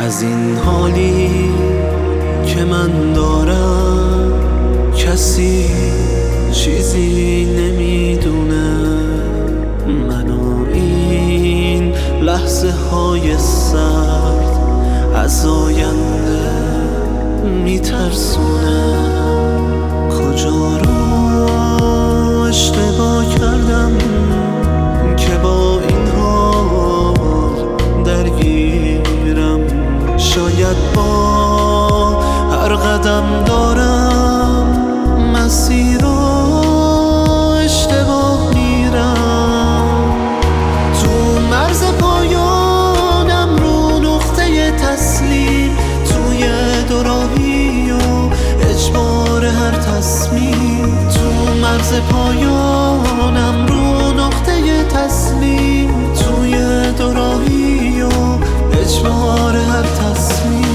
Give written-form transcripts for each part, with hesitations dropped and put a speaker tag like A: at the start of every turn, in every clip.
A: از این حالی که من دارم کسی چیزی نمیدونه. منو این لحظه های سرد از آینده میترسونه. کجا رو اشتباه کردم که با این حال درگیرم؟ شاید با هر قدم دارم مسیر رو اشتباه میرم. تو مرز پایانم رو نقطه تسلیم، توی دوراهی و اجبار هر تصمیم. تو مرز پایانم رو نقطه تسلیم، توی دوراهی و اجبار هر تصمیم.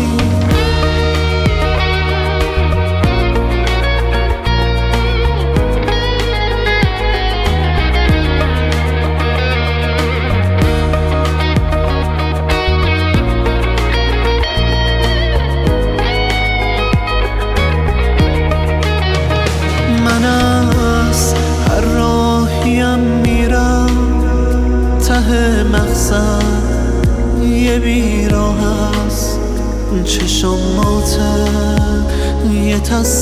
A: من از هر راهیم میرم ته مقصد یه بیراه هست. چشماته یه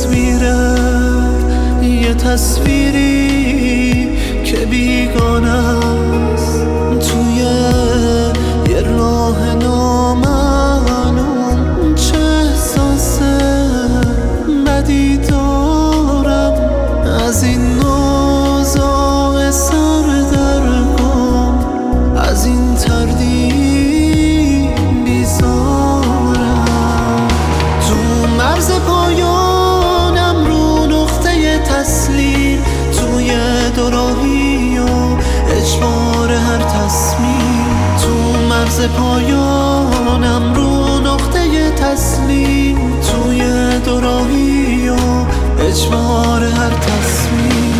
A: تصویری که بیگانه است. توی یه راه نامعلوم چه احساس بدی دارم. از این اوضاع سردرگم، از این تردید بیزارم. تو مرز پایانم رو نقطه تسلیم، توی دوراهی و اجبار هر تصمیم. تو مرز پایانم رو نقطه تسلیم، توی دوراهی و اجبار هر تصمیم.